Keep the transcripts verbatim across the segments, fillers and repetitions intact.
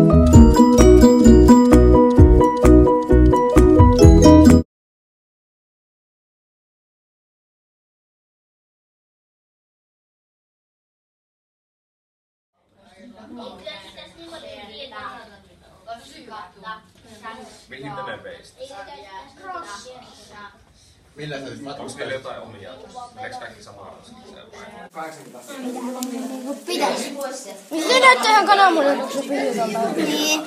Mihin te ne veistä? Millä sä siis Onko niillä jotain omia? Meneekö kaikki samaan vai? Pitäis. Se näyttää ihan kananmunin, kun se pysyvältä. Niin.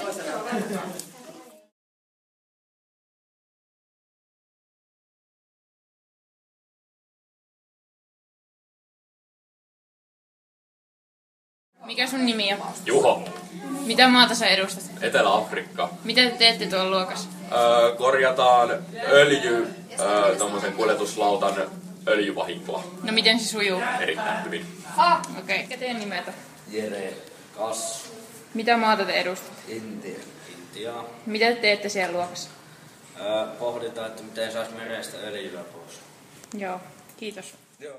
Mikä sun nimi on? Juho. Mitä maata sä edustat? Etelä-Afrikka. Mitä te teette tuolla luokassa? Öö, korjataan öljy, öö, tommosen kuljetuslautan öljyvahinkoa. No miten se sujuu? Erittäin hyvin. Ah, okei. Okay. Mikä nimeltä? Jere Kassu. Mitä maata te edustat? Intia. Intia. Mitä te teette siellä luokassa? Öö, pohditaan, että miten saisi merestä öljyä pois. Joo, kiitos. Joo.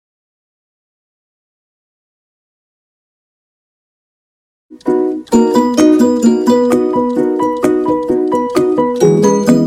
Thank you.